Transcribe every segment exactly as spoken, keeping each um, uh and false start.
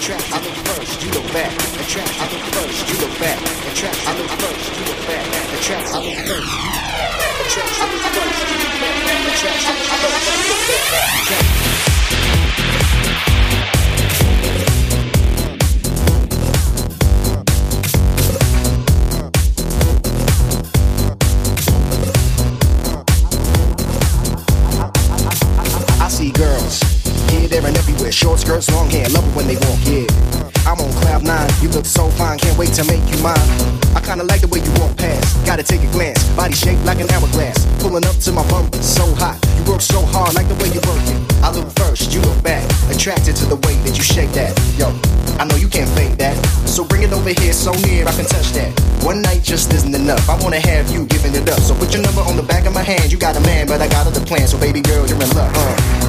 Attract, I look first, you look back. Attract, I look first, you look back. Attract, I look first, you look back. Attract, I look first. Attract, I look first, you look back. Attract, I look first, you look back. Attract. Girls, here, there, and everywhere. Short skirts, long hair, love it when they walk, yeah. I'm on cloud nine, you look so fine, can't wait to make you mine. I kinda like the way you walk past, gotta take a glance. Body shaped like an hourglass, pulling up to my bumper, so hot. You work so hard, like the way you work it. I look first, you look back, attracted to the way that you shake that. Yo, I know you can't fake that, so bring it over here so near I can touch that. One night just isn't enough, I wanna have you giving it up. So put your number on the back of my hand, you got a man, but I got other plans. So baby girl, you're in love, uh.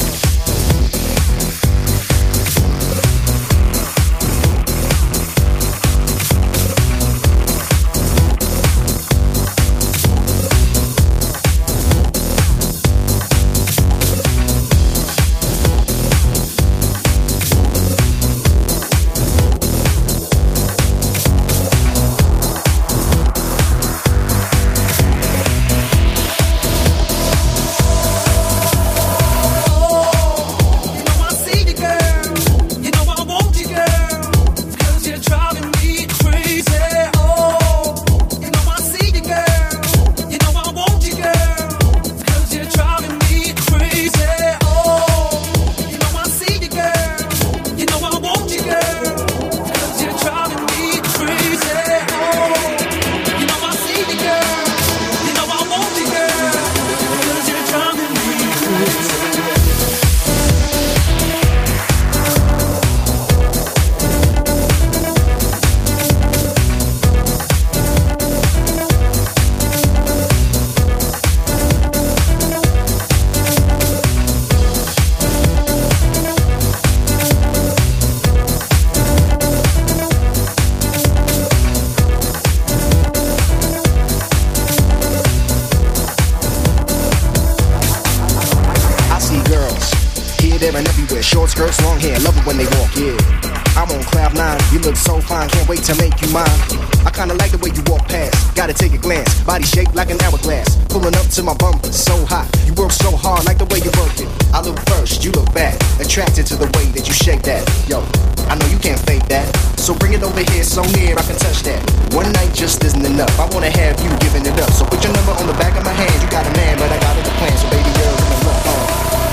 Short skirts, long hair, love it when they walk, yeah. I'm on cloud nine, you look so fine, can't wait to make you mine. I kinda like the way you walk past, gotta take a glance. Body shaped like an hourglass, pulling up to my bumper, so hot. You work so hard, like the way you work it. I look first, you look back, attracted to the way that you shake that. Yo, I know you can't fake that, so bring it over here so near I can touch that. One night just isn't enough, I wanna have you giving it up. So put your number on the back of my hand, you got a man, but I got other plans. So baby girl, give me love, uh.